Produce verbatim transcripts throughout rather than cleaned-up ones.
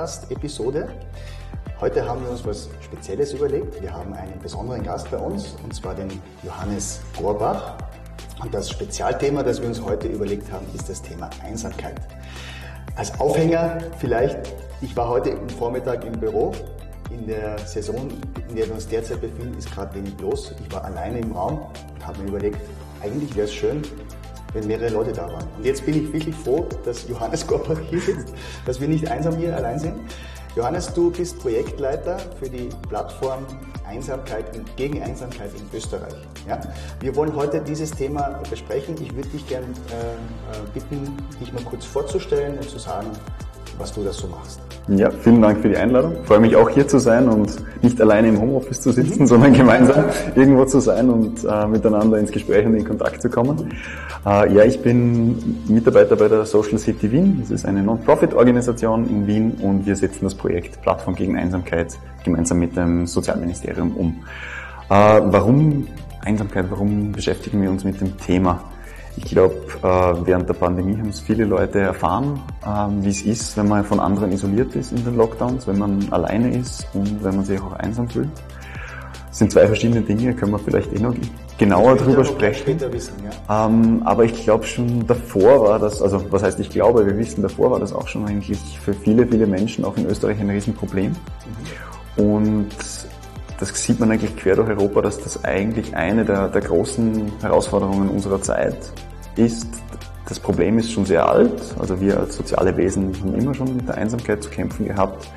Podcast-Episode. Heute haben wir uns was Spezielles überlegt. Wir haben einen besonderen Gast bei uns, und zwar den Johannes Gorbach. Und das Spezialthema, das wir uns heute überlegt haben, ist das Thema Einsamkeit. Als Aufhänger vielleicht, ich war heute am Vormittag im Büro. In der Saison, in der wir uns derzeit befinden, ist gerade wenig los. Ich war alleine im Raum und habe mir überlegt, eigentlich wäre es schön, wenn mehrere Leute da waren. Und jetzt bin ich wirklich froh, dass Johannes Gorbach hier sitzt, dass wir nicht einsam hier allein sind. Johannes, du bist Projektleiter für die Plattform Einsamkeit gegen Einsamkeit in Österreich. Ja? Wir wollen heute dieses Thema besprechen. Ich würde dich gerne äh, bitten, dich mal kurz vorzustellen und zu sagen, was du da so machst. Ja, vielen Dank für die Einladung. Ich freue mich auch hier zu sein und nicht alleine im Homeoffice zu sitzen, mhm. sondern gemeinsam irgendwo zu sein und äh, miteinander ins Gespräch und in Kontakt zu kommen. Äh, ja, ich bin Mitarbeiter bei der Social City Wien. Das ist eine Non-Profit-Organisation in Wien und wir setzen das Projekt Plattform gegen Einsamkeit gemeinsam mit dem Sozialministerium um. Äh, warum Einsamkeit? Warum beschäftigen wir uns mit dem Thema? Ich glaube, während der Pandemie haben es viele Leute erfahren, wie es ist, wenn man von anderen isoliert ist in den Lockdowns, wenn man alleine ist und wenn man sich auch einsam fühlt. Das sind zwei verschiedene Dinge, können wir vielleicht eh noch genauer drüber sprechen. Wissen, ja. Aber ich glaube schon davor war das, also was heißt ich glaube, wir wissen, davor war das auch schon eigentlich für viele, viele Menschen auch in Österreich ein Riesenproblem. Mhm. Und das sieht man eigentlich quer durch Europa, dass das eigentlich eine der, der großen Herausforderungen unserer Zeit ist. Das Problem ist schon sehr alt, also wir als soziale Wesen haben immer schon mit der Einsamkeit zu kämpfen gehabt.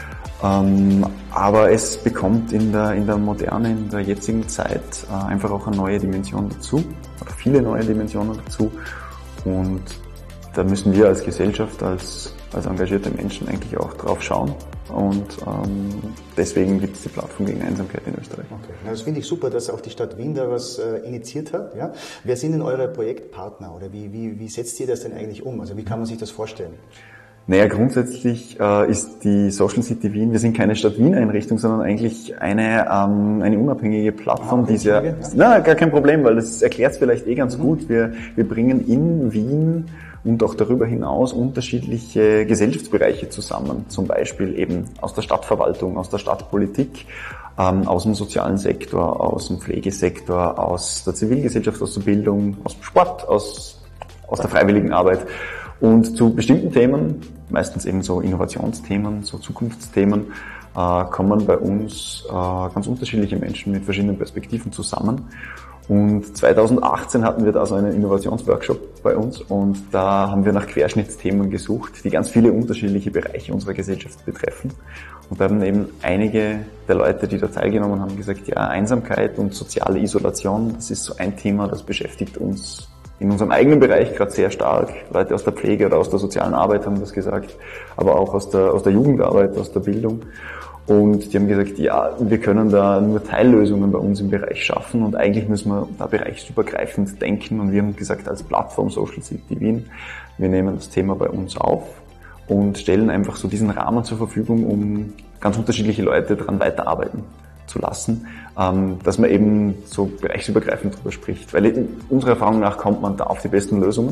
Ähm, aber es bekommt in der, in der Moderne, in der jetzigen Zeit äh, einfach auch eine neue Dimension dazu, oder viele neue Dimensionen dazu. Und da müssen wir als Gesellschaft, als, als engagierte Menschen eigentlich auch drauf schauen. Und ähm, deswegen gibt es die Plattform gegen Einsamkeit in Österreich. Okay. Ja, das finde ich super, dass auch die Stadt Wien da was äh, initiiert hat. Ja? Wer sind denn eure Projektpartner oder wie, wie, wie setzt ihr das denn eigentlich um? Also wie kann man sich das vorstellen? Naja, grundsätzlich äh, ist die Social City Wien, wir sind keine Stadt-Wien-Einrichtung, sondern eigentlich eine ähm, eine unabhängige Plattform, die sehr, ja. na, gar kein Problem, weil das erklärt es vielleicht eh ganz mhm. gut. Wir, wir bringen in Wien und auch darüber hinaus unterschiedliche Gesellschaftsbereiche zusammen, zum Beispiel eben aus der Stadtverwaltung, aus der Stadtpolitik, ähm, aus dem sozialen Sektor, aus dem Pflegesektor, aus der Zivilgesellschaft, aus der Bildung, aus dem Sport, aus, aus der freiwilligen Arbeit. Und zu bestimmten Themen, meistens eben so Innovationsthemen, so Zukunftsthemen, äh, kommen bei uns äh, ganz unterschiedliche Menschen mit verschiedenen Perspektiven zusammen. Und zweitausendachtzehn hatten wir da so einen Innovationsworkshop bei uns und da haben wir nach Querschnittsthemen gesucht, die ganz viele unterschiedliche Bereiche unserer Gesellschaft betreffen. Und da haben eben einige der Leute, die da teilgenommen haben, gesagt, ja, Einsamkeit und soziale Isolation, das ist so ein Thema, das beschäftigt uns in unserem eigenen Bereich gerade sehr stark. Leute aus der Pflege oder aus der sozialen Arbeit haben das gesagt, aber auch aus der, aus der Jugendarbeit, aus der Bildung. Und die haben gesagt, ja, wir können da nur Teillösungen bei uns im Bereich schaffen und eigentlich müssen wir da bereichsübergreifend denken. Und wir haben gesagt, als Plattform Social City Wien, wir nehmen das Thema bei uns auf und stellen einfach so diesen Rahmen zur Verfügung, um ganz unterschiedliche Leute daran weiterarbeiten zu lassen, dass man eben so bereichsübergreifend drüber spricht. Weil unserer Erfahrung nach kommt man da auf die besten Lösungen.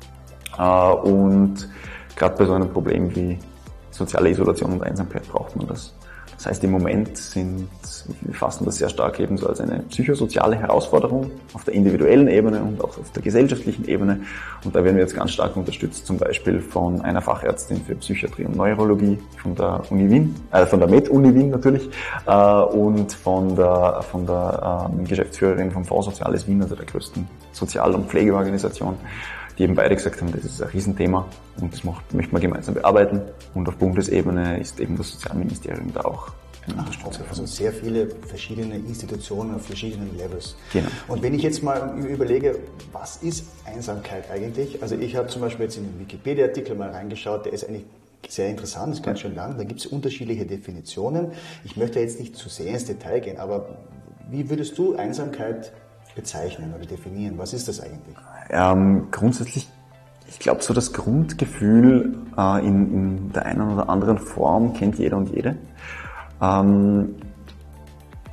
Und gerade bei so einem Problem wie soziale Isolation und Einsamkeit braucht man das. Das heißt, im Moment sind, wir fassen das sehr stark eben so als eine psychosoziale Herausforderung auf der individuellen Ebene und auch auf der gesellschaftlichen Ebene. Und da werden wir jetzt ganz stark unterstützt, zum Beispiel von einer Fachärztin für Psychiatrie und Neurologie von der Uni Wien, äh, von der Med-Uni Wien natürlich, äh, und von der, von der äh, Geschäftsführerin vom Fonds Soziales Wien, also der größten Sozial- und Pflegeorganisation, die eben beide gesagt haben, das ist ein Riesenthema und das macht, möchten wir gemeinsam bearbeiten. Und auf Bundesebene ist eben das Sozialministerium da auch ein Unterstützer. Also sehr viele verschiedene Institutionen auf verschiedenen Levels. Genau. Und wenn ich jetzt mal überlege, was ist Einsamkeit eigentlich? Also ich habe zum Beispiel jetzt in den Wikipedia-Artikel mal reingeschaut, der ist eigentlich sehr interessant, ist ganz schön lang. Da gibt es unterschiedliche Definitionen. Ich möchte jetzt nicht zu sehr ins Detail gehen, aber wie würdest du Einsamkeit bezeichnen oder definieren? Was ist das eigentlich? Ähm, grundsätzlich, ich glaube, so das Grundgefühl äh, in, in der einen oder anderen Form kennt jeder und jede. Ähm,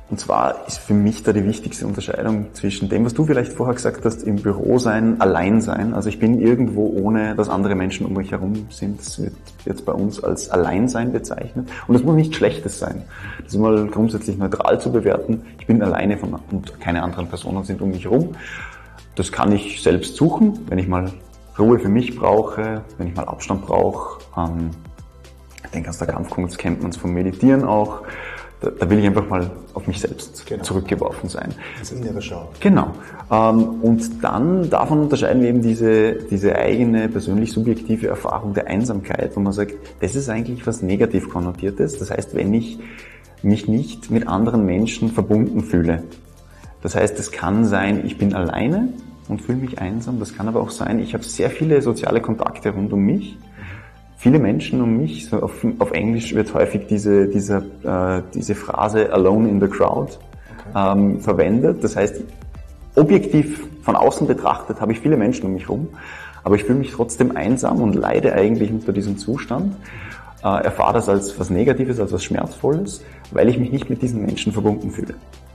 Und zwar ist für mich da die wichtigste Unterscheidung zwischen dem, was du vielleicht vorher gesagt hast, im Büro sein, allein sein. Also ich bin irgendwo, ohne dass andere Menschen um mich herum sind. Das wird jetzt bei uns als Alleinsein bezeichnet. Und das muss nichts Schlechtes sein. Das ist mal grundsätzlich neutral zu bewerten. Ich bin alleine von, und keine anderen Personen sind um mich herum. Das kann ich selbst suchen, wenn ich mal Ruhe für mich brauche, wenn ich mal Abstand brauche. Ähm, ich denke, aus der Kampfkunst kennt man es vom Meditieren auch. Da, da will ich einfach mal auf mich selbst genau. zurückgeworfen sein. Das innere Schau. Genau. Ähm, und dann davon unterscheiden wir eben diese, diese eigene, persönlich subjektive Erfahrung der Einsamkeit, wo man sagt, das ist eigentlich was negativ Konnotiertes. Das heißt, wenn ich mich nicht mit anderen Menschen verbunden fühle. Das heißt, es kann sein, ich bin alleine und fühle mich einsam. Das kann aber auch sein, ich habe sehr viele soziale Kontakte rund um mich. Viele Menschen um mich, so auf, auf Englisch wird häufig diese, diese, äh, diese Phrase alone in the crowd okay. ähm, verwendet. Das heißt, objektiv von außen betrachtet habe ich viele Menschen um mich herum, aber ich fühle mich trotzdem einsam und leide eigentlich unter diesem Zustand, äh, erfahre das als was Negatives, als was Schmerzvolles, weil ich mich nicht mit diesen Menschen verbunden fühle.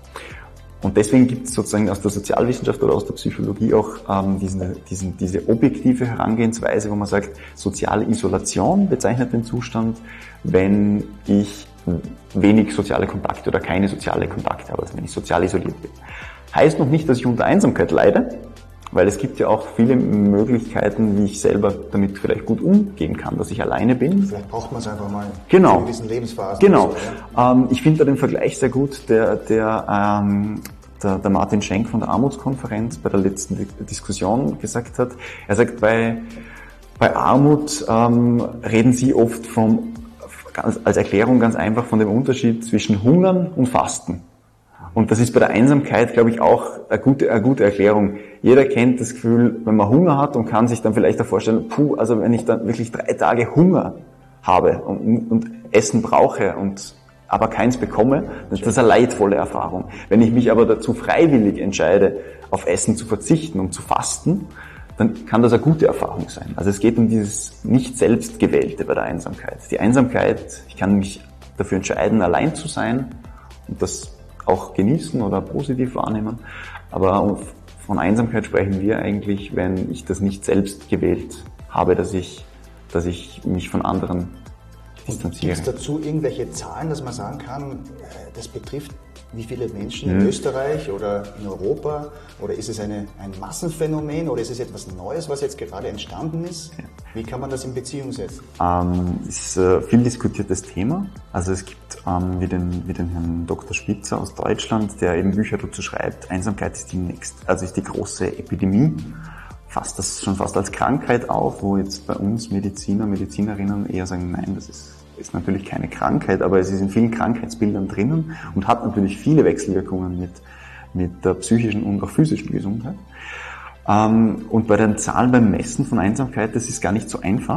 Und deswegen gibt es sozusagen aus der Sozialwissenschaft oder aus der Psychologie auch ähm, diesen, diesen, diese objektive Herangehensweise, wo man sagt, soziale Isolation bezeichnet den Zustand, wenn ich wenig soziale Kontakte oder keine soziale Kontakte habe, also wenn ich sozial isoliert bin. Heißt noch nicht, dass ich unter Einsamkeit leide, weil es gibt ja auch viele Möglichkeiten, wie ich selber damit vielleicht gut umgehen kann, dass ich alleine bin. Vielleicht braucht man es einfach mal genau. in gewissen Lebensphasen. Genau. So, ja. ähm, ich finde da den Vergleich sehr gut, der, der, ähm, der, der Martin Schenk von der Armutskonferenz bei der letzten Diskussion gesagt hat. Er sagt, bei, bei Armut ähm, reden Sie oft vom, ganz, als Erklärung ganz einfach von dem Unterschied zwischen Hungern und Fasten. Und das ist bei der Einsamkeit, glaube ich, auch eine gute, eine gute Erklärung. Jeder kennt das Gefühl, wenn man Hunger hat und kann sich dann vielleicht auch vorstellen, puh, also wenn ich dann wirklich drei Tage Hunger habe und, und Essen brauche und aber keins bekomme, dann ist das eine leidvolle Erfahrung. Wenn ich mich aber dazu freiwillig entscheide, auf Essen zu verzichten und zu fasten, dann kann das eine gute Erfahrung sein. Also es geht um dieses nicht selbstgewählte bei der Einsamkeit. Die Einsamkeit, ich kann mich dafür entscheiden, allein zu sein und das auch genießen oder positiv wahrnehmen. Aber von Einsamkeit sprechen wir eigentlich, wenn ich das nicht selbst gewählt habe, dass ich, dass ich mich von anderen distanziere. Gibt es dazu irgendwelche Zahlen, dass man sagen kann, das betrifft wie viele Menschen in hm. Österreich oder in Europa? Oder ist es eine, ein Massenphänomen oder ist es etwas Neues, was jetzt gerade entstanden ist? Ja. Wie kann man das in Beziehung setzen? Ähm, ist ein viel diskutiertes Thema. Also es gibt ähm, wie, den, wie den Herrn Doktor Spitzer aus Deutschland, der eben Bücher dazu schreibt, Einsamkeit ist die nächste, also ist die große Epidemie. Fasst das schon fast als Krankheit auf, wo jetzt bei uns Mediziner, Medizinerinnen eher sagen, nein, das ist ist natürlich keine Krankheit, aber es ist in vielen Krankheitsbildern drinnen und hat natürlich viele Wechselwirkungen mit, mit der psychischen und auch physischen Gesundheit. Ähm, und bei den Zahlen beim Messen von Einsamkeit, das ist gar nicht so einfach,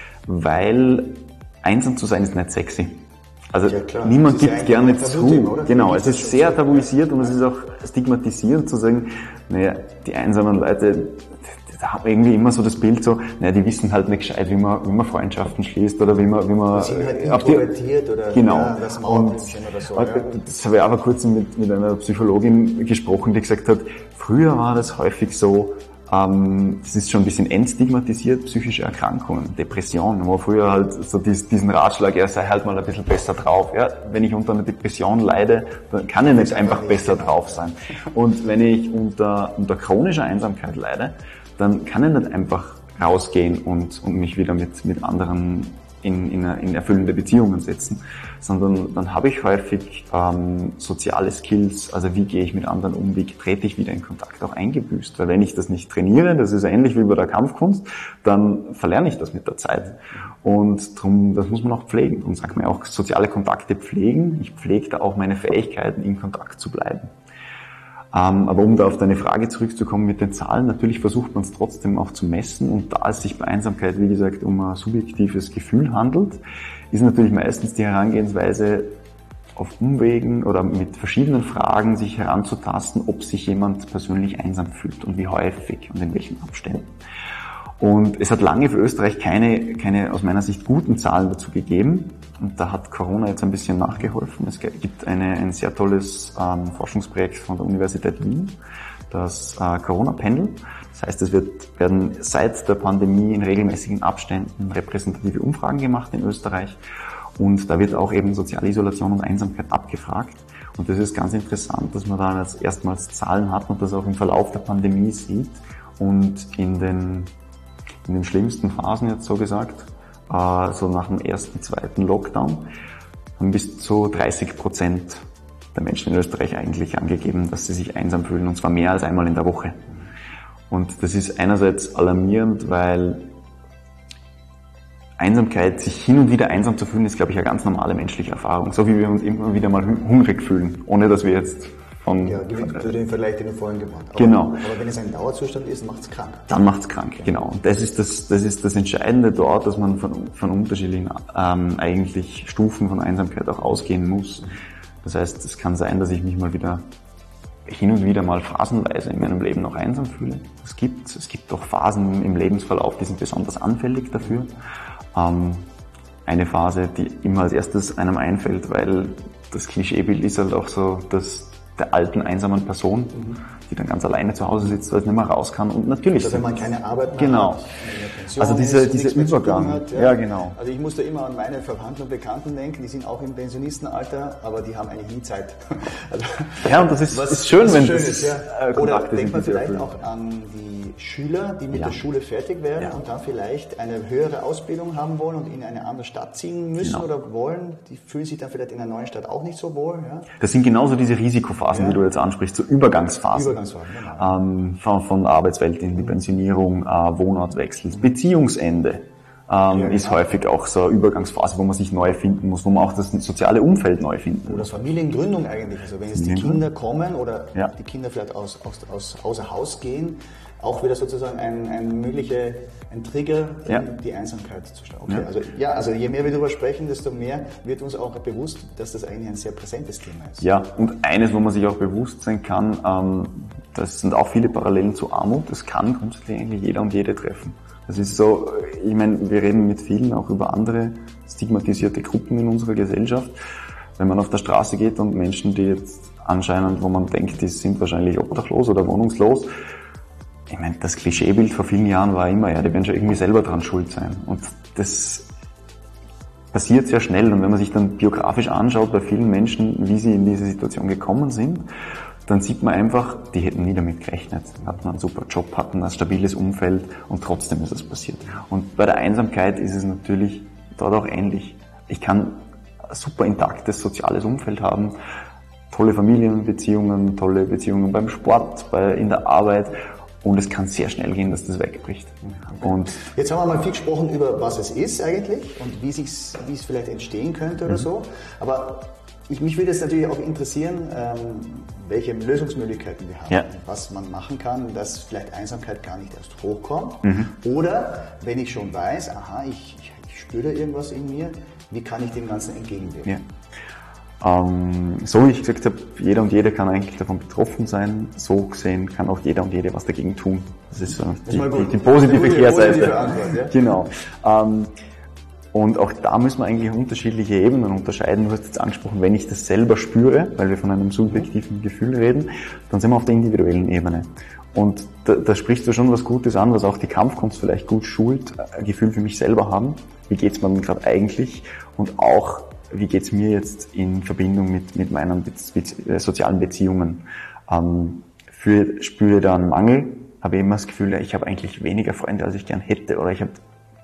weil einsam zu sein ist nicht sexy. Also ja, niemand gibt gerne zu. Genau, es ist sehr tabuisiert und es ist auch stigmatisierend zu sagen, naja, die einsamen Leute, da haben wir irgendwie immer so das Bild so, naja, die wissen halt nicht gescheit, wie man, wie man Freundschaften schließt oder wie man, wie man, die sind halt introvertiert oder, genau. Ja, das oder so. Ja. Das habe ich aber kurz mit, mit einer Psychologin gesprochen, die gesagt hat, früher war das häufig so, ähm, das ist schon ein bisschen entstigmatisiert, psychische Erkrankungen, Depressionen, wo früher halt so dies, diesen Ratschlag, ja, sei halt mal ein bisschen besser drauf. Ja, wenn ich unter einer Depression leide, dann kann ich nicht einfach besser drauf sein. Und wenn ich unter, unter chronischer Einsamkeit leide, dann kann ich nicht einfach rausgehen und, und mich wieder mit, mit anderen in, in, in erfüllende Beziehungen setzen, sondern dann habe ich häufig ähm, soziale Skills, also wie gehe ich mit anderen um, wie trete ich wieder in Kontakt, auch eingebüßt. Weil wenn ich das nicht trainiere, das ist ähnlich wie bei der Kampfkunst, dann verlerne ich das mit der Zeit. Und darum, das muss man auch pflegen. Und sagt man auch, soziale Kontakte pflegen. Ich pflege da auch meine Fähigkeiten, in Kontakt zu bleiben. Ähm, aber um da auf deine Frage zurückzukommen mit den Zahlen, natürlich versucht man es trotzdem auch zu messen und da es sich bei Einsamkeit, wie gesagt, um ein subjektives Gefühl handelt, ist natürlich meistens die Herangehensweise auf Umwegen oder mit verschiedenen Fragen sich heranzutasten, ob sich jemand persönlich einsam fühlt und wie häufig und in welchen Abständen. Und es hat lange für Österreich keine, keine aus meiner Sicht guten Zahlen dazu gegeben. Und da hat Corona jetzt ein bisschen nachgeholfen. Es gibt eine, ein sehr tolles ähm, Forschungsprojekt von der Universität Wien, das äh, Corona-Pendel. Das heißt, es wird, werden seit der Pandemie in regelmäßigen Abständen repräsentative Umfragen gemacht in Österreich. Und da wird auch eben soziale Isolation und Einsamkeit abgefragt. Und das ist ganz interessant, dass man da jetzt erstmals Zahlen hat und das auch im Verlauf der Pandemie sieht. Und in den, in den schlimmsten Phasen jetzt so gesagt, äh, so nach dem ersten, zweiten Lockdown, haben bis zu dreißig Prozent der Menschen in Österreich eigentlich angegeben, dass sie sich einsam fühlen, und zwar mehr als einmal in der Woche. Und das ist einerseits alarmierend, weil Einsamkeit, sich hin und wieder einsam zu fühlen, ist, glaube ich, eine ganz normale menschliche Erfahrung. So wie wir uns immer wieder mal hungrig fühlen, ohne dass wir jetzt von... Ja, zu den Vergleich, den wir vorhin gemacht haben. Genau. Aber wenn es ein Dauerzustand ist, macht es krank. Dann macht es krank, genau. Und das ist das, das ist das Entscheidende dort, dass man von, von unterschiedlichen ähm, eigentlich Stufen von Einsamkeit auch ausgehen muss. Das heißt, es kann sein, dass ich mich mal wieder hin und wieder mal phasenweise in meinem Leben noch einsam fühle. Es gibt, es gibt auch Phasen im Lebensverlauf, die sind besonders anfällig dafür. Ähm, eine Phase, die immer als erstes einem einfällt, weil das Klischeebild ist halt auch so, dass der alten, einsamen Person, mhm. die dann ganz alleine zu Hause sitzt, weil es nicht mehr raus kann. Und natürlich... Also wenn man keine Arbeit mehr genau. hat, also dieser, ist, dieser Übergang. Hat, ja. ja, genau. Also ich musste immer an meine Verwandten und Bekannten denken, die sind auch im Pensionistenalter, aber die haben eigentlich nie Zeit. Also, ja, und das ist, was, ist schön, wenn schön das ist, ja. äh, Oder denkt man vielleicht erfüllen. Auch an die Schüler, die mit ja. der Schule fertig werden ja. und dann vielleicht eine höhere Ausbildung haben wollen und in eine andere Stadt ziehen müssen genau. oder wollen. Die fühlen sich dann vielleicht in einer neuen Stadt auch nicht so wohl. Ja. Das sind genauso diese Risikophasen, ja. die du jetzt ansprichst, so Übergangsphasen. Übergangsphasen, genau. Ähm, von, von der Arbeitswelt in die Pensionierung, äh, Wohnortwechsel, Beziehungsende. Ähm, ja, ist genau. häufig auch so eine Übergangsphase, wo man sich neu finden muss, wo man auch das soziale Umfeld neu finden muss. Oder Familiengründung eigentlich. Also wenn jetzt die Kinder kommen oder ja. die Kinder vielleicht aus, aus, aus, außer Haus gehen, auch wieder sozusagen ein, ein möglicher ein Trigger, ja. die Einsamkeit zu starten. Okay, ja. Also, ja, also je mehr wir darüber sprechen, desto mehr wird uns auch bewusst, dass das eigentlich ein sehr präsentes Thema ist. Ja, und eines, wo man sich auch bewusst sein kann, ähm, das sind auch viele Parallelen zu Armut, das kann grundsätzlich eigentlich jeder und jede treffen. Das ist so, ich meine, wir reden mit vielen auch über andere stigmatisierte Gruppen in unserer Gesellschaft. Wenn man auf der Straße geht und Menschen, die jetzt anscheinend, wo man denkt, die sind wahrscheinlich obdachlos oder wohnungslos, ich meine, das Klischeebild vor vielen Jahren war immer, ja, die werden schon irgendwie selber dran schuld sein. Und das passiert sehr schnell. Und wenn man sich dann biografisch anschaut bei vielen Menschen, wie sie in diese Situation gekommen sind, dann sieht man einfach, die hätten nie damit gerechnet. Hatten einen super Job, hatten ein stabiles Umfeld und trotzdem ist es passiert. Und bei der Einsamkeit ist es natürlich dort auch ähnlich. Ich kann ein super intaktes soziales Umfeld haben, tolle Familienbeziehungen, tolle Beziehungen beim Sport, bei, in der Arbeit. Und es kann sehr schnell gehen, dass das wegbricht. Okay. Und jetzt haben wir mal viel gesprochen über, was es ist eigentlich und wie, sich's, wie es vielleicht entstehen könnte oder mhm. so. Aber ich, mich würde jetzt natürlich auch interessieren, ähm, welche Lösungsmöglichkeiten wir haben, ja. was man machen kann, dass vielleicht Einsamkeit gar nicht erst hochkommt. Mhm. Oder wenn ich schon weiß, aha, ich, ich, ich spüre da irgendwas in mir, wie kann ich dem Ganzen entgegenwirken? Ja. Ähm, so wie ich gesagt habe, jeder und jede kann eigentlich davon betroffen sein. So gesehen kann auch jeder und jede was dagegen tun. Das ist äh, die, die, die positive Kehrseite. Ja. Genau. Ähm, und auch da müssen wir eigentlich unterschiedliche Ebenen unterscheiden. Du hast jetzt angesprochen, wenn ich das selber spüre, weil wir von einem subjektiven Gefühl reden, dann sind wir auf der individuellen Ebene. Und da, da sprichst du schon was Gutes an, was auch die Kampfkunst vielleicht gut schult, ein Gefühl für mich selber haben. Wie geht's mir denn gerade eigentlich? Und auch, wie geht's mir jetzt in Verbindung mit, mit meinen Be- Be- sozialen Beziehungen? Ähm, für, spüre da einen Mangel, habe immer das Gefühl, ich habe eigentlich weniger Freunde, als ich gern hätte, oder ich habe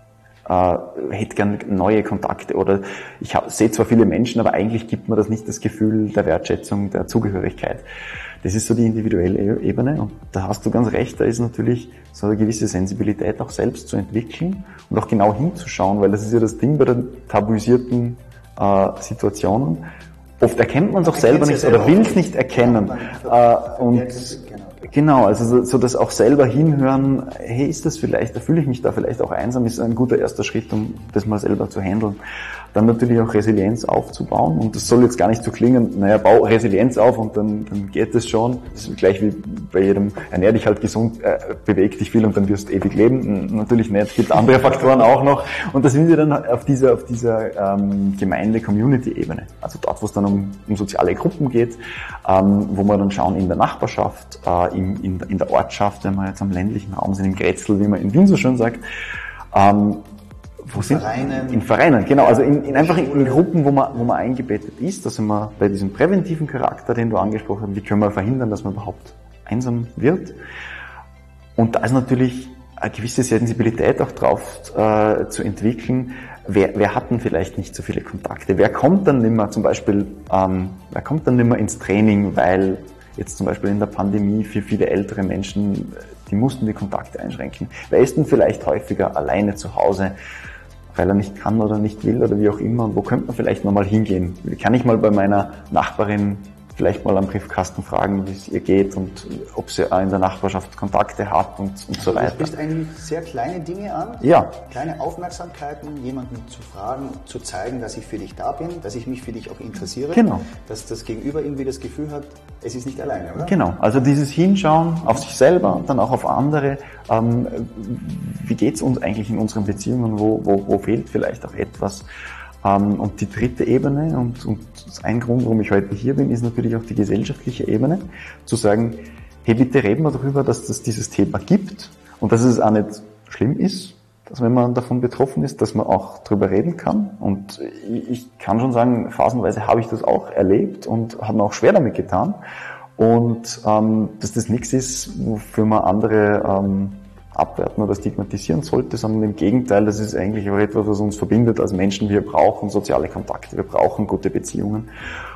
äh, hätte gern neue Kontakte, oder ich hab, sehe zwar viele Menschen, aber eigentlich gibt mir das nicht das Gefühl der Wertschätzung, der Zugehörigkeit. Das ist so die individuelle Ebene, und da hast du ganz recht, da ist natürlich so eine gewisse Sensibilität auch selbst zu entwickeln und auch genau hinzuschauen, weil das ist ja das Ding bei den tabuisierten äh, Situationen. Oft erkennt man es auch selber nicht oder will es nicht erkennen. Äh, und genau, also so, so das auch selber hinhören, hey, ist das vielleicht, da fühle ich mich da vielleicht auch einsam, ist ein guter erster Schritt, um das mal selber zu handeln. Dann natürlich auch Resilienz aufzubauen, und das soll jetzt gar nicht so klingen, naja, bau Resilienz auf und dann, dann geht es schon. Das ist gleich wie bei jedem, ernähr dich halt gesund, äh, beweg dich viel und dann wirst du ewig leben. Natürlich nicht, es gibt andere Faktoren auch noch. Und da sind wir dann auf dieser, auf dieser ähm, Gemeinde-Community-Ebene. Also dort, wo es dann um, um soziale Gruppen geht, ähm, wo wir dann schauen in der Nachbarschaft, äh, in, in, in der Ortschaft, wenn wir jetzt am ländlichen Raum sind, im Grätzl, wie man in Wien so schön sagt, ähm, Wo in sind, Vereinen. In Vereinen, genau. Also in, in einfach in, in Gruppen, wo man, wo man eingebettet ist. Da sind wir bei diesem präventiven Charakter, den du angesprochen hast. Wie können wir verhindern, dass man überhaupt einsam wird? Und da ist natürlich eine gewisse Sensibilität auch drauf äh, zu entwickeln. Wer, wer hat denn vielleicht nicht so viele Kontakte? Wer kommt dann nicht mehr zum Beispiel, ähm, wer kommt dann nicht mehr ins Training, weil jetzt zum Beispiel in der Pandemie für viele ältere Menschen, die mussten die Kontakte einschränken. Wer ist denn vielleicht häufiger alleine zu Hause, weil er nicht kann oder nicht will oder wie auch immer, und wo könnte man vielleicht nochmal hingehen? Kann ich mal bei meiner Nachbarin vielleicht mal am Briefkasten fragen, wie es ihr geht und ob sie in der Nachbarschaft Kontakte hat und, und so weiter. Du sprichst eigentlich sehr kleine Dinge an, ja. Kleine Aufmerksamkeiten, jemanden zu fragen, zu zeigen, dass ich für dich da bin, dass ich mich für dich auch interessiere, genau. Dass das Gegenüber irgendwie das Gefühl hat, es ist nicht alleine, oder? Genau, also dieses Hinschauen auf sich selber und dann auch auf andere, ähm, wie geht's uns eigentlich in unseren Beziehungen, wo, wo, wo fehlt vielleicht auch etwas. Um, und die dritte Ebene, und, und ein Grund, warum ich heute hier bin, ist natürlich auch die gesellschaftliche Ebene, zu sagen, hey, bitte reden wir darüber, dass es dieses Thema gibt und dass es auch nicht schlimm ist, dass wenn man davon betroffen ist, dass man auch darüber reden kann. Und ich, ich kann schon sagen, phasenweise habe ich das auch erlebt und habe mir auch schwer damit getan. Und ähm, dass das nichts ist, wofür man andere ähm, abwerten oder stigmatisieren sollte, sondern im Gegenteil, das ist eigentlich auch etwas, was uns verbindet als Menschen. Wir brauchen soziale Kontakte, wir brauchen gute Beziehungen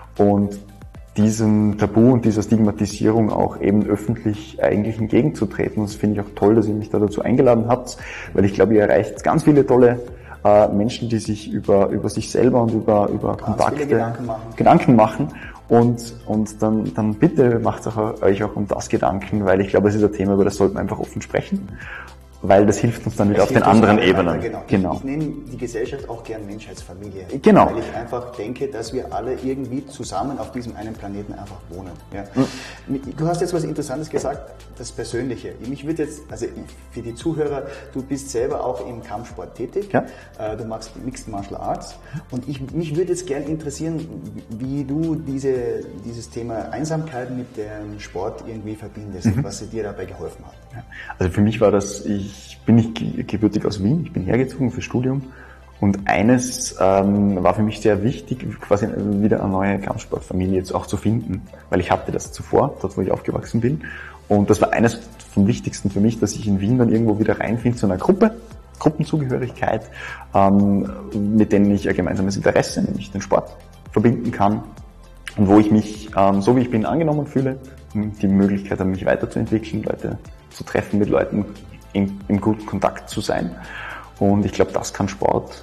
und diesem Tabu und dieser Stigmatisierung auch eben öffentlich eigentlich entgegenzutreten. Und das finde ich auch toll, dass ihr mich da dazu eingeladen habt, weil ich glaube, ihr erreicht ganz viele tolle äh, Menschen, die sich über über sich selber und über über ganz Kontakte Gedanken machen. Gedanken machen. Und, und dann, dann bitte macht auch, euch auch um das Gedanken, weil ich glaube, es ist ein Thema, über das sollten wir einfach offen sprechen, weil das hilft uns dann wieder auf den anderen Ebenen. Genau. Genau. Ich, ich nenne die Gesellschaft auch gern Menschheitsfamilie. Genau. Weil ich einfach denke, dass wir alle irgendwie zusammen auf diesem einen Planeten einfach wohnen. Ja. Mhm. Du hast jetzt was Interessantes gesagt, das Persönliche. Mich würde jetzt, also für die Zuhörer, du bist selber auch im Kampfsport tätig. Ja. Du machst Mixed Martial Arts. Und ich, mich würde jetzt gern interessieren, wie du diese, dieses Thema Einsamkeit mit dem Sport irgendwie verbindest, mhm. und was dir dabei geholfen hat. Ja. Also für mich war das, ich bin nicht gebürtig aus Wien, ich bin hergezogen fürs Studium und eines ähm, war für mich sehr wichtig, quasi wieder eine neue Kampfsportfamilie jetzt auch zu finden, weil ich hatte das zuvor, dort wo ich aufgewachsen bin, und das war eines vom Wichtigsten für mich, dass ich in Wien dann irgendwo wieder reinfinde zu einer Gruppe, Gruppenzugehörigkeit, ähm, mit denen ich ein gemeinsames Interesse, nämlich den Sport, verbinden kann und wo ich mich, ähm, so wie ich bin, angenommen fühle, die Möglichkeit habe, mich weiterzuentwickeln, Leute zu treffen, mit Leuten in, in guten Kontakt zu sein. Und ich glaube, das kann Sport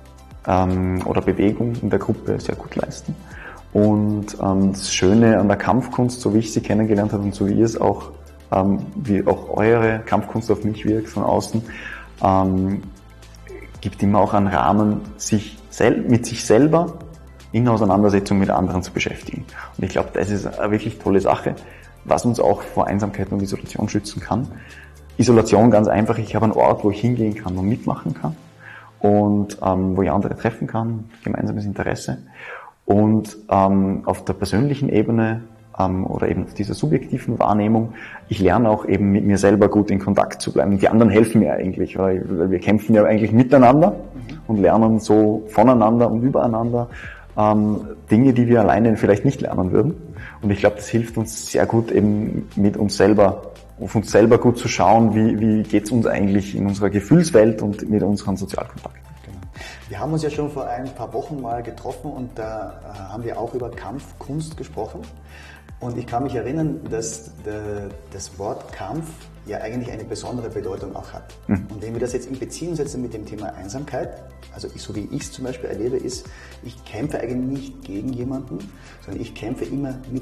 ähm, oder Bewegung in der Gruppe sehr gut leisten. Und ähm, das Schöne an der Kampfkunst, so wie ich sie kennengelernt habe und so wie ihr es auch, ähm, wie auch eure Kampfkunst auf mich wirkt von außen, ähm, gibt immer auch einen Rahmen, sich sel- mit sich selber in Auseinandersetzung mit anderen zu beschäftigen. Und ich glaube, das ist eine wirklich tolle Sache, was uns auch vor Einsamkeit und Isolation schützen kann. Isolation ganz einfach, ich habe einen Ort, wo ich hingehen kann und mitmachen kann und ähm, wo ich andere treffen kann, gemeinsames Interesse. Und ähm, auf der persönlichen Ebene ähm, oder eben auf dieser subjektiven Wahrnehmung, ich lerne auch eben mit mir selber gut in Kontakt zu bleiben. Die anderen helfen mir eigentlich, weil, weil wir kämpfen ja eigentlich miteinander mhm. und lernen so voneinander und übereinander ähm, Dinge, die wir alleine vielleicht nicht lernen würden. Und ich glaube, das hilft uns sehr gut eben mit uns selber, auf uns selber gut zu schauen, wie, wie geht's uns eigentlich in unserer Gefühlswelt und mit unseren Sozialkontakten. Genau. Wir haben uns ja schon vor ein paar Wochen mal getroffen und da äh, haben wir auch über Kampfkunst gesprochen. Und ich kann mich erinnern, dass der, das Wort Kampf ja eigentlich eine besondere Bedeutung auch hat. Mhm. Und wenn wir das jetzt in Beziehung setzen mit dem Thema Einsamkeit, also ich, so wie ich es zum Beispiel erlebe, ist, ich kämpfe eigentlich nicht gegen jemanden, sondern ich kämpfe immer mit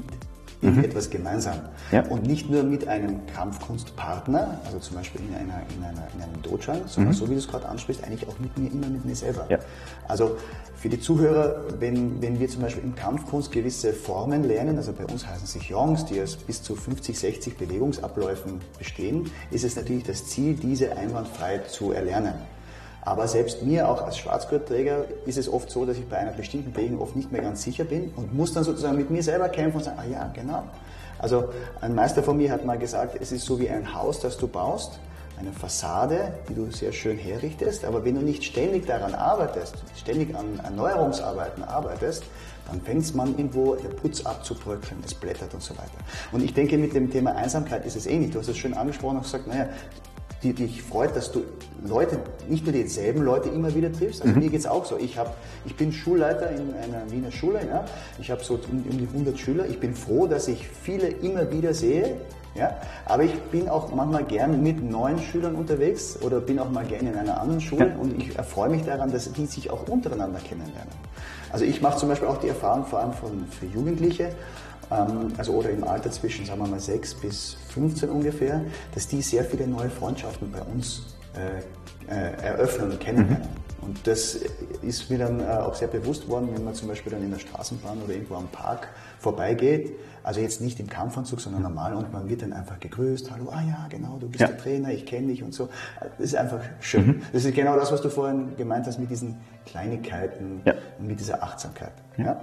mhm. etwas gemeinsam. Ja. Und nicht nur mit einem Kampfkunstpartner, also zum Beispiel in, einer, in, einer, in einem Dojang, sondern mhm. so wie du es gerade ansprichst, eigentlich auch mit mir, immer mit mir selber. Ja. Also für die Zuhörer, wenn, wenn wir zum Beispiel in Kampfkunst gewisse Formen lernen, also bei uns heißen sie Yongs, die aus bis zu fünfzig, sechzig Bewegungsabläufen bestehen, ist es natürlich das Ziel, diese einwandfrei zu erlernen. Aber selbst mir, auch als Schwarzgurtträger, ist es oft so, dass ich bei einer bestimmten Bewegung oft nicht mehr ganz sicher bin und muss dann sozusagen mit mir selber kämpfen und sagen, ah ja, genau. Also ein Meister von mir hat mal gesagt, es ist so wie ein Haus, das du baust, eine Fassade, die du sehr schön herrichtest, aber wenn du nicht ständig daran arbeitest, ständig an Erneuerungsarbeiten arbeitest, dann fängt es man irgendwo, der Putz abzubröckeln, es blättert und so weiter. Und ich denke, mit dem Thema Einsamkeit ist es ähnlich. Du hast es schön angesprochen und gesagt, naja, die dich freut, dass du Leute, nicht nur dieselben Leute immer wieder triffst. Also mhm. mir geht's auch so. Ich, hab, ich bin Schulleiter in einer Wiener Schule. Ja? Ich habe so um, um die hundert Schüler. Ich bin froh, dass ich viele immer wieder sehe. Ja? Aber ich bin auch manchmal gern mit neuen Schülern unterwegs oder bin auch mal gerne in einer anderen Schule. Ja. Und ich erfreue mich daran, dass die sich auch untereinander kennenlernen. Also ich mache zum Beispiel auch die Erfahrung vor allem von, für Jugendliche, also oder im Alter zwischen, sagen wir mal, sechs bis fünfzehn ungefähr, dass die sehr viele neue Freundschaften bei uns äh, äh, eröffnen und kennenlernen. Mhm. Und das ist mir dann äh, auch sehr bewusst worden, wenn man zum Beispiel dann in der Straßenbahn oder irgendwo am Park vorbeigeht, also jetzt nicht im Kampfanzug, sondern normal, und man wird dann einfach gegrüßt, hallo, ah ja, genau, du bist ja. der Trainer, ich kenne dich und so. Das ist einfach schön. Mhm. Das ist genau das, was du vorhin gemeint hast mit diesen Kleinigkeiten ja. und mit dieser Achtsamkeit. Ja. Ja?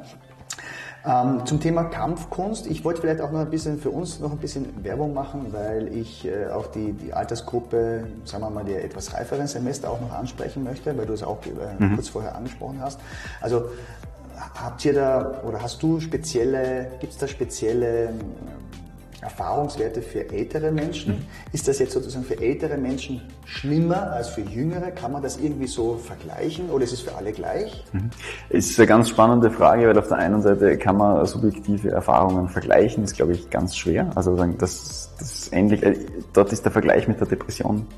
Ähm, zum Thema Kampfkunst, ich wollte vielleicht auch noch ein bisschen für uns noch ein bisschen Werbung machen, weil ich äh, auch die, die Altersgruppe, sagen wir mal, der etwas reiferen Semester auch noch ansprechen möchte, weil du es auch äh, mhm. kurz vorher angesprochen hast. Also habt ihr da oder hast du spezielle, gibt es da spezielle Erfahrungswerte für ältere Menschen? Mhm. Ist das jetzt sozusagen für ältere Menschen schlimmer als für jüngere? Kann man das irgendwie so vergleichen oder ist es für alle gleich? Mhm. Es ist eine ganz spannende Frage, weil auf der einen Seite kann man subjektive Erfahrungen vergleichen, das ist, glaube ich, ganz schwer. Also das, das ähnlich, dort ist der Vergleich mit der Depression,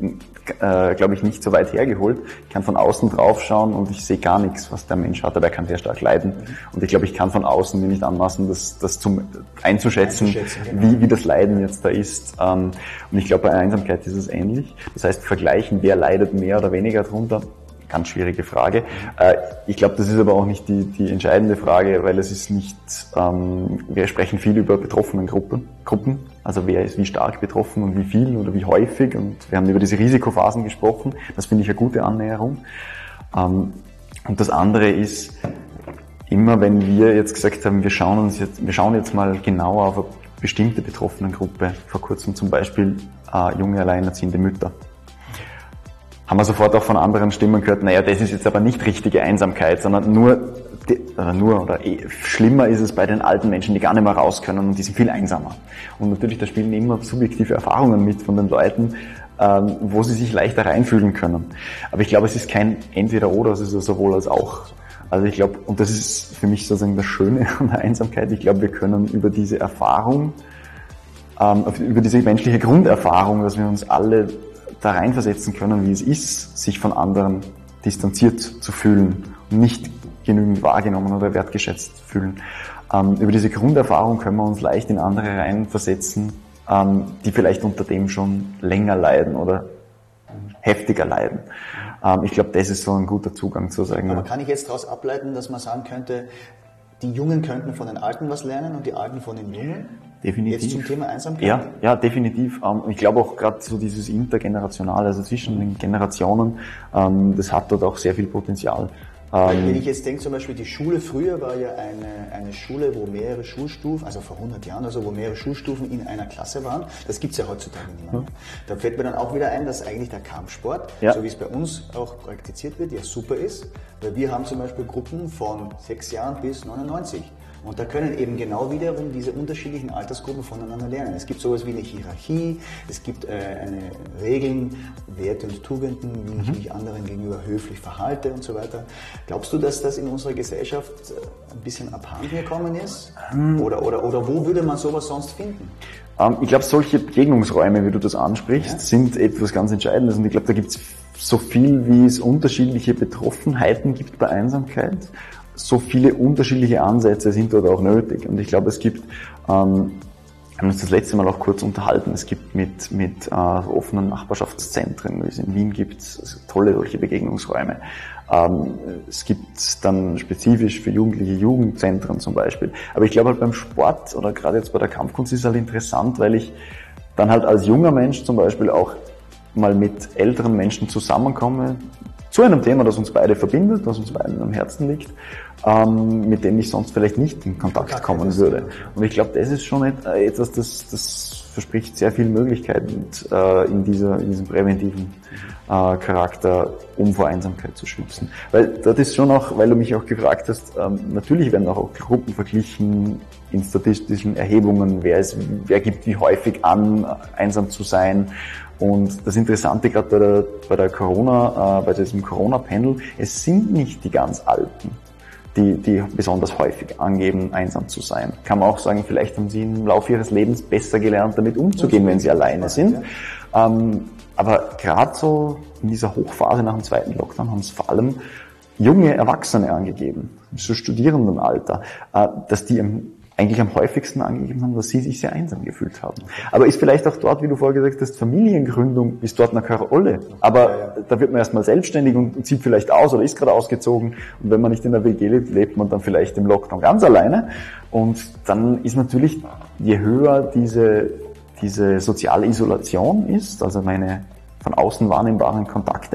äh, glaube ich, nicht so weit hergeholt. Ich kann von außen drauf schauen und ich sehe gar nichts, was der Mensch hat, aber er kann sehr stark leiden. Mhm. Und ich glaube, ich kann von außen mir nicht anmaßen, das, das zum, einzuschätzen, einzuschätzen genau. wie, wie das Leiden jetzt da ist. Und ich glaube, bei Einsamkeit ist es ähnlich. Das heißt, vergleichen, wer leidet mehr oder weniger drunter, ganz schwierige Frage. Ich glaube, das ist aber auch nicht die, die entscheidende Frage, weil es ist nicht, ähm, wir sprechen viel über betroffenen Gruppen, Gruppen, also wer ist wie stark betroffen und wie viel oder wie häufig, und wir haben über diese Risikophasen gesprochen, das finde ich eine gute Annäherung. Und das andere ist, immer wenn wir jetzt gesagt haben, wir schauen uns jetzt, wir schauen jetzt mal genauer auf eine bestimmte Betroffenengruppe, vor kurzem zum Beispiel äh, junge alleinerziehende Mütter, haben wir sofort auch von anderen Stimmen gehört, naja, das ist jetzt aber nicht richtige Einsamkeit, sondern nur, oder nur, oder eh, schlimmer ist es bei den alten Menschen, die gar nicht mehr raus können und die sind viel einsamer. Und natürlich, da spielen immer subjektive Erfahrungen mit von den Leuten, ähm, wo sie sich leichter reinfühlen können. Aber ich glaube, es ist kein Entweder-Oder, es ist ja sowohl als auch. Also ich glaube, und das ist für mich sozusagen das Schöne an der Einsamkeit, ich glaube, wir können über diese Erfahrung, ähm, über diese menschliche Grunderfahrung, dass wir uns alle da reinversetzen können, wie es ist, sich von anderen distanziert zu fühlen und nicht genügend wahrgenommen oder wertgeschätzt fühlen. Ähm, über diese Grunderfahrung können wir uns leicht in andere reinversetzen, ähm, die vielleicht unter dem schon länger leiden oder heftiger leiden. Ähm, ich glaube, das ist so ein guter Zugang zu sagen. Aber kann ich jetzt daraus ableiten, dass man sagen könnte, die Jungen könnten von den Alten was lernen und die Alten von den Jungen? Definitiv. Jetzt zum Thema Einsamkeit? Ja, ja, definitiv. Ich glaube auch gerade so dieses Intergenerationale, also zwischen den Generationen, das hat dort auch sehr viel Potenzial. Wenn ich jetzt denke, zum Beispiel die Schule früher war ja eine, eine Schule, wo mehrere Schulstufen, also vor hundert Jahren oder so, wo mehrere Schulstufen in einer Klasse waren. Das gibt's ja heutzutage nicht mehr. Da fällt mir dann auch wieder ein, dass eigentlich der Kampfsport, ja. so wie es bei uns auch praktiziert wird, ja super ist. Weil wir haben zum Beispiel Gruppen von sechs Jahren bis neunundneunzig. Und da können eben genau wiederum diese unterschiedlichen Altersgruppen voneinander lernen. Es gibt sowas wie eine Hierarchie, es gibt äh, eine Regeln, Werte und Tugenden, wie ich mich anderen gegenüber höflich verhalte und so weiter. Glaubst du, dass das in unserer Gesellschaft ein bisschen abhanden gekommen ist? Oder, oder, oder wo würde man sowas sonst finden? Ich glaube, solche Begegnungsräume, wie du das ansprichst, ja. sind etwas ganz Entscheidendes. Und ich glaube, da gibt es so viel, wie es unterschiedliche Betroffenheiten gibt bei Einsamkeit, so viele unterschiedliche Ansätze sind dort auch nötig. Und ich glaube, es gibt, ähm, wir haben uns das letzte Mal auch kurz unterhalten, es gibt mit, mit äh, offenen Nachbarschaftszentren, wie es in Wien gibt, also tolle solche Begegnungsräume. Ähm, es gibt dann spezifisch für Jugendliche Jugendzentren zum Beispiel. Aber ich glaube halt beim Sport oder gerade jetzt bei der Kampfkunst ist es halt interessant, weil ich dann halt als junger Mensch zum Beispiel auch mal mit älteren Menschen zusammenkomme, zu einem Thema, das uns beide verbindet, das uns beiden am Herzen liegt, ähm, mit dem ich sonst vielleicht nicht in Kontakt kommen würde. Und ich glaube, das ist schon etwas, das, das verspricht sehr viele Möglichkeiten äh, in, dieser, in diesem präventiven äh, Charakter, um vor Einsamkeit zu schützen. Weil das ist schon auch, weil du mich auch gefragt hast, ähm, natürlich werden auch Gruppen verglichen in statistischen Erhebungen, wer, ist, wer gibt wie häufig an, einsam zu sein. Und das Interessante gerade bei der, bei der Corona, äh, bei diesem Corona-Panel, es sind nicht die ganz Alten, die, die besonders häufig angeben, einsam zu sein. Kann man auch sagen, vielleicht haben sie im Laufe ihres Lebens besser gelernt, damit umzugehen, wenn sie alleine sind. Ähm, aber gerade so in dieser Hochphase nach dem zweiten Lockdown haben es vor allem junge Erwachsene angegeben, so Studierendenalter, äh, dass die im eigentlich am häufigsten angegeben haben, dass sie sich sehr einsam gefühlt haben. Aber ist vielleicht auch dort, wie du vorher gesagt hast, Familiengründung ist dort noch keine Rolle. Aber da wird man erstmal selbstständig und zieht vielleicht aus oder ist gerade ausgezogen. Und wenn man nicht in der W G lebt, lebt man dann vielleicht im Lockdown ganz alleine. Und dann ist natürlich, je höher diese, diese soziale Isolation ist, also meine von außen wahrnehmbaren Kontakte,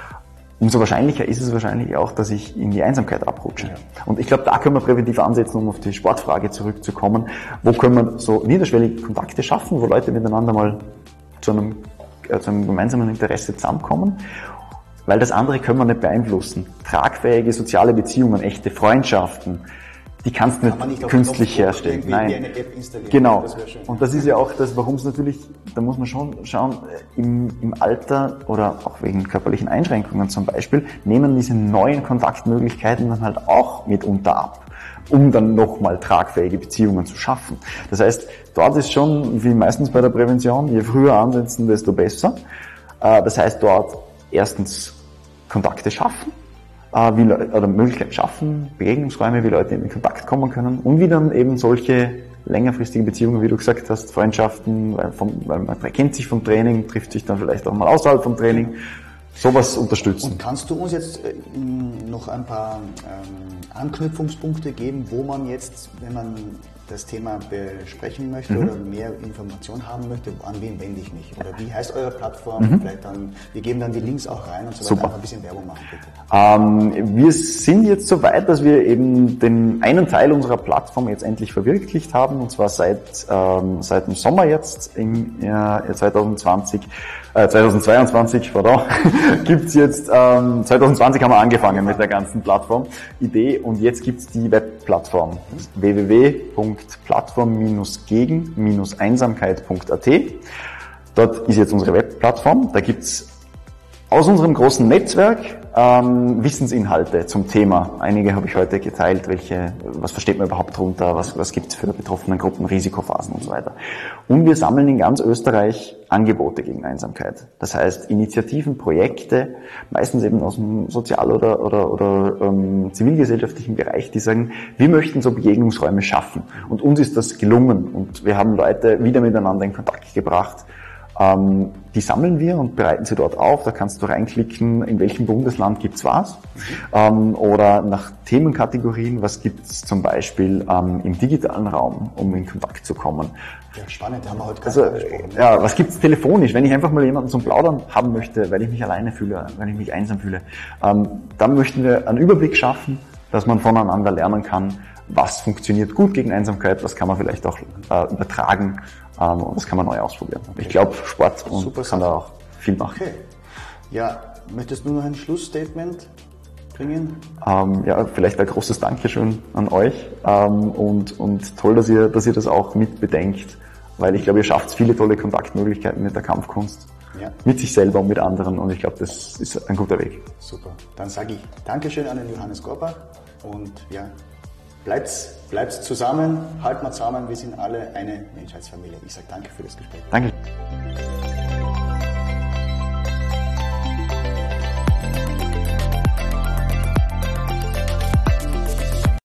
umso wahrscheinlicher ist es wahrscheinlich auch, dass ich in die Einsamkeit abrutsche. Ja. Und ich glaube, da können wir präventiv ansetzen, um auf die Sportfrage zurückzukommen. Wo können wir so niederschwellige Kontakte schaffen, wo Leute miteinander mal zu einem, äh, zu einem gemeinsamen Interesse zusammenkommen? Weil das andere können wir nicht beeinflussen. Tragfähige soziale Beziehungen, echte Freundschaften, die kannst du nicht, nicht künstlich herstellen. Nein. Wie eine App installieren. Genau. Das und das ist ja auch das, warum es natürlich, da muss man schon schauen, im, im Alter oder auch wegen körperlichen Einschränkungen zum Beispiel, nehmen diese neuen Kontaktmöglichkeiten dann halt auch mitunter ab, um dann nochmal tragfähige Beziehungen zu schaffen. Das heißt, dort ist schon, wie meistens bei der Prävention, je früher ansetzen, desto besser. Das heißt, dort erstens Kontakte schaffen, wie Leute, oder Möglichkeiten schaffen, Begegnungsräume, wie Leute in Kontakt kommen können und wie dann eben solche längerfristigen Beziehungen, wie du gesagt hast, Freundschaften, weil, vom, weil man kennt sich vom Training, trifft sich dann vielleicht auch mal außerhalb vom Training, sowas unterstützen. Und kannst du uns jetzt äh, noch ein paar ähm, Anknüpfungspunkte geben, wo man jetzt, wenn man das Thema besprechen möchte mhm. oder mehr Informationen haben möchte, an wen wende ich mich? Oder wie heißt eure Plattform? Mhm. Vielleicht dann, wir geben dann die Links auch rein und so weiter. Super. Einfach ein bisschen Werbung machen, bitte. Ähm, wir sind jetzt so weit, dass wir eben den einen Teil unserer Plattform jetzt endlich verwirklicht haben, und zwar seit, ähm, seit dem Sommer jetzt im Jahr zwanzig zwanzig. Äh, zweitausendzweiundzwanzig, pardon, gibt's jetzt, ähm, zwanzig zwanzig haben wir angefangen mit der ganzen Plattform-Idee und jetzt gibt's die Webplattform w w w punkt plattform gegen einsamkeit punkt a t. Dort ist jetzt unsere Webplattform, da gibt's aus unserem großen Netzwerk ähm, Wissensinhalte zum Thema. Einige habe ich heute geteilt, welche, was versteht man überhaupt drunter, was, was gibt es für betroffene Gruppen, Risikophasen und so weiter. Und wir sammeln in ganz Österreich Angebote gegen Einsamkeit. Das heißt Initiativen, Projekte, meistens eben aus dem Sozial- oder, oder, oder ähm, zivilgesellschaftlichen Bereich, die sagen, wir möchten so Begegnungsräume schaffen. Und uns ist das gelungen und wir haben Leute wieder miteinander in Kontakt gebracht. Ähm, die sammeln wir und bereiten sie dort auf. Da kannst du reinklicken, in welchem Bundesland gibt's was. Mhm. Ähm, oder nach Themenkategorien, was gibt's zum Beispiel ähm, im digitalen Raum, um in Kontakt zu kommen. Ja, spannend, haben wir heute also, ja, was gibt's telefonisch? Wenn ich einfach mal jemanden zum Plaudern haben möchte, weil ich mich alleine fühle, weil ich mich einsam fühle, ähm, dann möchten wir einen Überblick schaffen, dass man voneinander lernen kann, was funktioniert gut gegen Einsamkeit, was kann man vielleicht auch äh, übertragen. Und das kann man neu ausprobieren. Ich glaube, Sport und Super kann da auch viel machen. Okay. Ja, möchtest du noch ein Schlussstatement bringen? Ähm, ja, vielleicht ein großes Dankeschön an euch ähm, und, und toll, dass ihr, dass ihr das auch mit bedenkt, weil ich glaube, ihr schafft viele tolle Kontaktmöglichkeiten mit der Kampfkunst, ja. Mit sich selber und mit anderen und ich glaube, das ist ein guter Weg. Super, dann sage ich Dankeschön an den Johannes Gorbach und ja, Bleibt's, bleibt's zusammen, halten wir zusammen, wir sind alle eine Menschheitsfamilie. Ich sage danke für das Gespräch. Danke.